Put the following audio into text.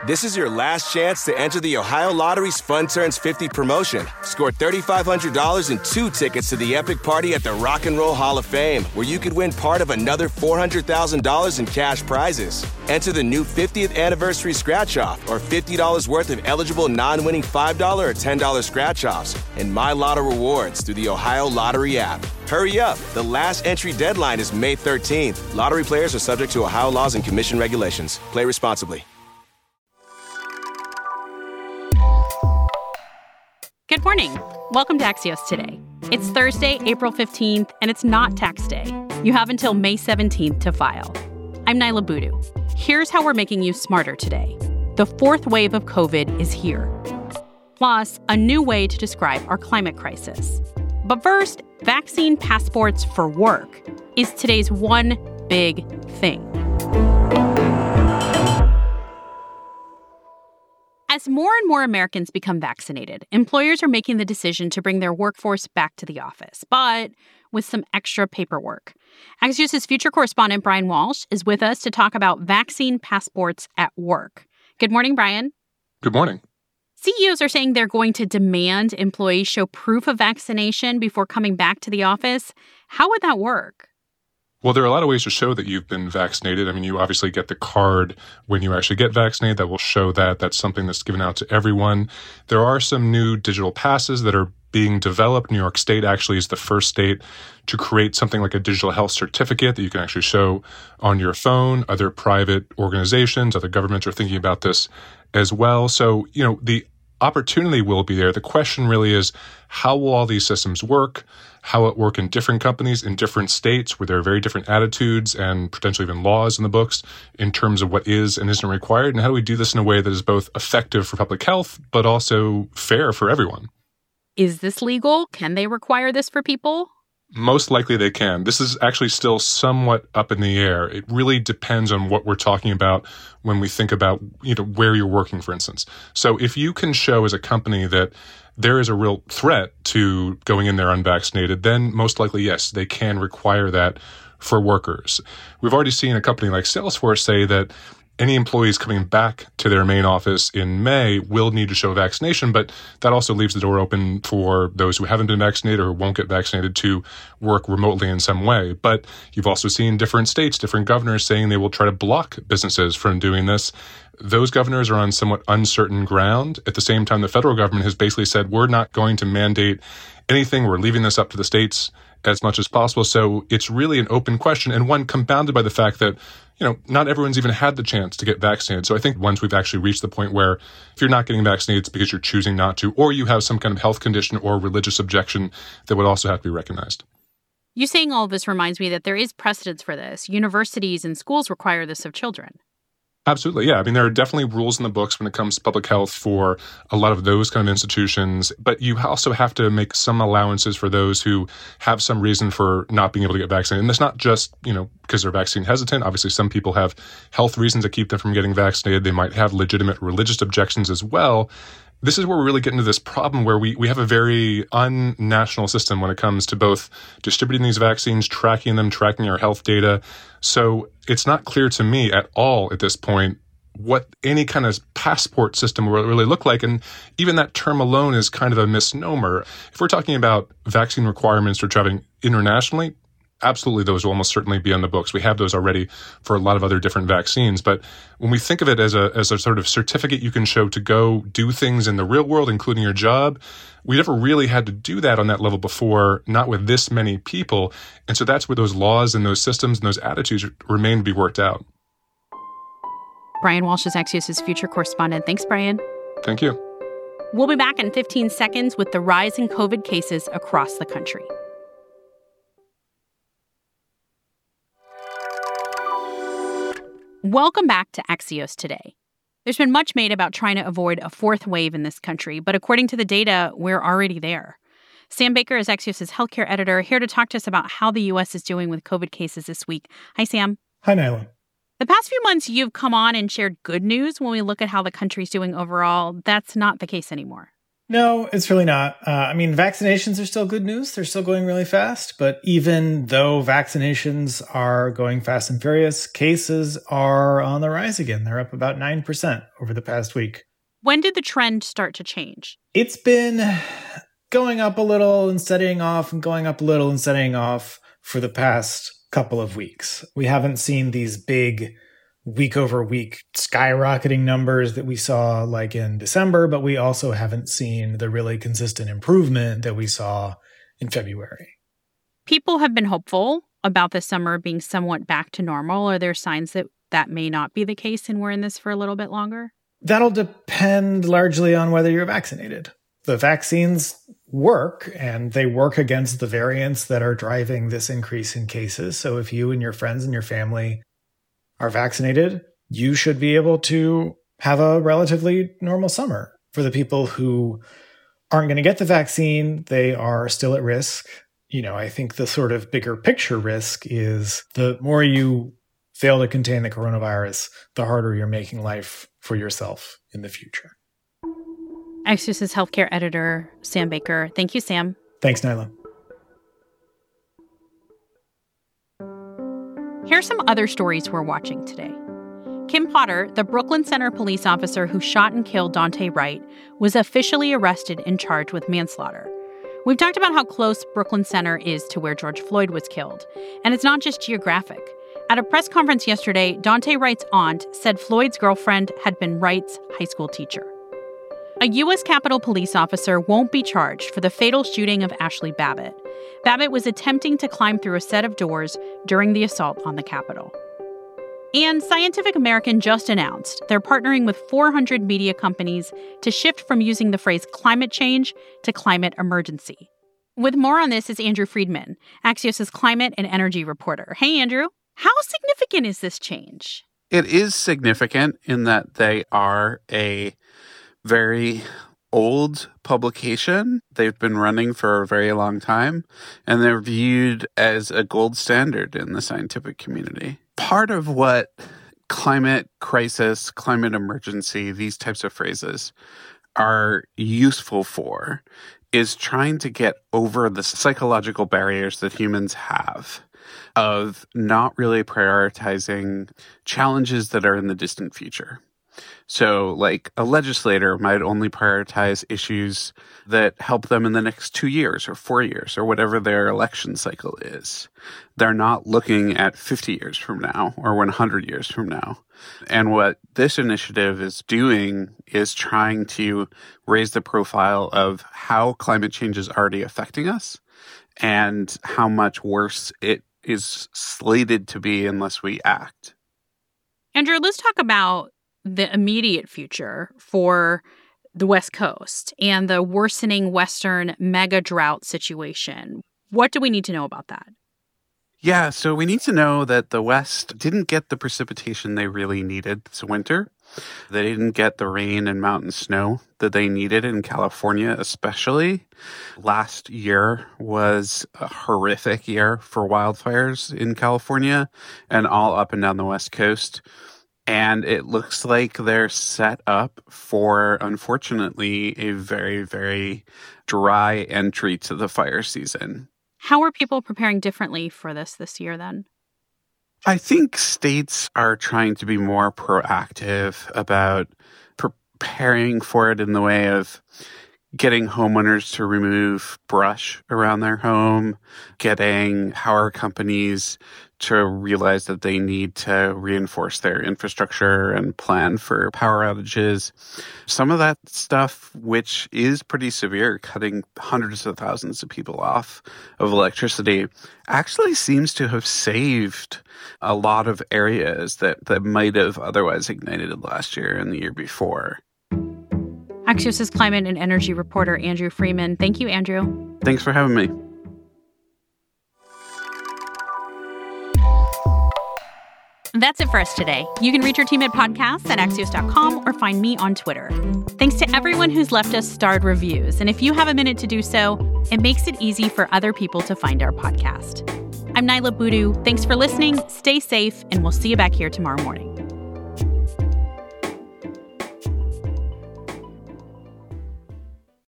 This is your last chance to enter the Ohio Lottery's Fun Turns 50 promotion. Score $3,500 and 2 tickets to the epic party at the Rock and Roll Hall of Fame, where you could win part of another $400,000 in cash prizes. Enter the new 50th anniversary scratch-off or $50 worth of eligible non-winning $5 or $10 scratch-offs and My Lotto rewards through the Ohio Lottery app. Hurry up. The last entry deadline is May 13th. Lottery players are subject to Ohio laws and commission regulations. Play responsibly. Good morning. Welcome to Axios Today. It's Thursday, April 15th, and it's not tax day. You have until May 17th to file. I'm Nyla Boodoo. Here's how we're making you smarter today. The fourth wave of COVID is here. Plus, a new way to describe our climate crisis. But first, vaccine passports for work is today's one big thing. As more and more Americans become vaccinated, employers are making the decision to bring their workforce back to the office, but with some extra paperwork. Axios' future correspondent Brian Walsh is with us to talk about vaccine passports at work. Good morning, Brian. Good morning. CEOs are saying they're going to demand employees show proof of vaccination before coming back to the office. How would that work? Well, there are a lot of ways to show that you've been vaccinated. I mean, you obviously get the card when you actually get vaccinated that will show that. That's something that's given out to everyone. There are some new digital passes that are being developed. New York State actually is the first state to create something like a digital health certificate that you can actually show on your phone. Other private organizations, other governments are thinking about this as well. So, the opportunity will be there. The question really is, how will all these systems work? How it work in different companies, in different states, where there are very different attitudes and potentially even laws in the books in terms of what is and isn't required? And how do we do this in a way that is both effective for public health, but also fair for everyone? Is this legal? Can they require this for people? Most likely they can. This is actually still somewhat up in the air. It really depends on what we're talking about when we think about, where you're working, for instance. So if you can show as a company that there is a real threat to going in there unvaccinated, then most likely, yes, they can require that for workers. We've already seen a company like Salesforce say that any employees coming back to their main office in May will need to show vaccination, but that also leaves the door open for those who haven't been vaccinated or won't get vaccinated to work remotely in some way. But you've also seen different states, different governors saying they will try to block businesses from doing this. Those governors are on somewhat uncertain ground. At the same time, the federal government has basically said, we're not going to mandate anything. We're leaving this up to the states as much as possible. So it's really an open question, and one compounded by the fact that, not everyone's even had the chance to get vaccinated. So I think once we've actually reached the point where if you're not getting vaccinated, it's because you're choosing not to, or you have some kind of health condition or religious objection that would also have to be recognized. You saying all of this reminds me that there is precedence for this. Universities and schools require this of children. Absolutely, yeah. I mean, there are definitely rules in the books when it comes to public health for a lot of those kind of institutions, but you also have to make some allowances for those who have some reason for not being able to get vaccinated. And that's not just, because they're vaccine hesitant. Obviously, some people have health reasons that keep them from getting vaccinated. They might have legitimate religious objections as well. This is where we really get into this problem where we have a very unnational system when it comes to both distributing these vaccines, tracking them, tracking our health data. So it's not clear to me at all at this point what any kind of passport system will really look like. And even that term alone is kind of a misnomer. If we're talking about vaccine requirements for traveling internationally, absolutely, those will almost certainly be on the books. We have those already for a lot of other different vaccines. But when we think of it as a sort of certificate you can show to go do things in the real world, including your job, we never really had to do that on that level before, not with this many people. And so that's where those laws and those systems and those attitudes remain to be worked out. Brian Walsh is Axios' future correspondent. Thanks, Brian. Thank you. We'll be back in 15 seconds with the rise in COVID cases across the country. Welcome back to Axios Today. There's been much made about trying to avoid a fourth wave in this country, but according to the data, we're already there. Sam Baker is Axios' healthcare editor, here to talk to us about how the U.S. is doing with COVID cases this week. Hi, Sam. Hi, Nyla. The past few months, you've come on and shared good news when we look at how the country's doing overall. That's not the case anymore. No, it's really not. Vaccinations are still good news. They're still going really fast. But even though vaccinations are going fast and furious, cases are on the rise again. They're up about 9% over the past week. When did the trend start to change? It's been going up a little and steadying off and going up a little and steadying off for the past couple of weeks. We haven't seen these big week over week skyrocketing numbers that we saw like in December, but we also haven't seen the really consistent improvement that we saw in February. People have been hopeful about the summer being somewhat back to normal. Are there signs that that may not be the case and we're in this for a little bit longer? That'll depend largely on whether you're vaccinated. The vaccines work, and they work against the variants that are driving this increase in cases. So if you and your friends and your family are vaccinated, you should be able to have a relatively normal summer. For the people who aren't going to get the vaccine, they are still at risk. I think the sort of bigger picture risk is the more you fail to contain the coronavirus, the harder you're making life for yourself in the future. Axios' healthcare editor, Sam Baker. Thank you, Sam. Thanks, Nyla. Here are some other stories we're watching today. Kim Potter, the Brooklyn Center police officer who shot and killed Daunte Wright, was officially arrested and charged with manslaughter. We've talked about how close Brooklyn Center is to where George Floyd was killed. And it's not just geographic. At a press conference yesterday, Daunte Wright's aunt said Floyd's girlfriend had been Wright's high school teacher. A U.S. Capitol police officer won't be charged for the fatal shooting of Ashley Babbitt. Babbitt was attempting to climb through a set of doors during the assault on the Capitol. And Scientific American just announced they're partnering with 400 media companies to shift from using the phrase climate change to climate emergency. With more on this is Andrew Friedman, Axios' climate and energy reporter. Hey, Andrew. How significant is this change? It is significant in that they are a very old publication. They've been running for a very long time, and they're viewed as a gold standard in the scientific community. Part of what climate crisis, climate emergency, these types of phrases are useful for is trying to get over the psychological barriers that humans have of not really prioritizing challenges that are in the distant future. So, like, a legislator might only prioritize issues that help them in the next 2 years or 4 years or whatever their election cycle is. They're not looking at 50 years from now or 100 years from now. And what this initiative is doing is trying to raise the profile of how climate change is already affecting us and how much worse it is slated to be unless we act. Andrew, let's talk about the immediate future for the West Coast and the worsening Western mega drought situation. What do we need to know about that? Yeah, so we need to know that the West didn't get the precipitation they really needed this winter. They didn't get the rain and mountain snow that they needed in California, especially. Last year was a horrific year for wildfires in California and all up and down the West Coast. And it looks like they're set up for, unfortunately, a very, very dry entry to the fire season. How are people preparing differently for this year then? I think states are trying to be more proactive about preparing for it in the way of getting homeowners to remove brush around their home, getting power companies to realize that they need to reinforce their infrastructure and plan for power outages. Some of that stuff, which is pretty severe, cutting hundreds of thousands of people off of electricity, actually seems to have saved a lot of areas that might have otherwise ignited last year and the year before. Axios' climate and energy reporter, Andrew Freeman. Thank you, Andrew. Thanks for having me. That's it for us today. You can reach our team at podcasts at Axios.com or find me on Twitter. Thanks to everyone who's left us starred reviews. And if you have a minute to do so, it makes it easy for other people to find our podcast. I'm Nyla Boodoo. Thanks for listening. Stay safe, and we'll see you back here tomorrow morning.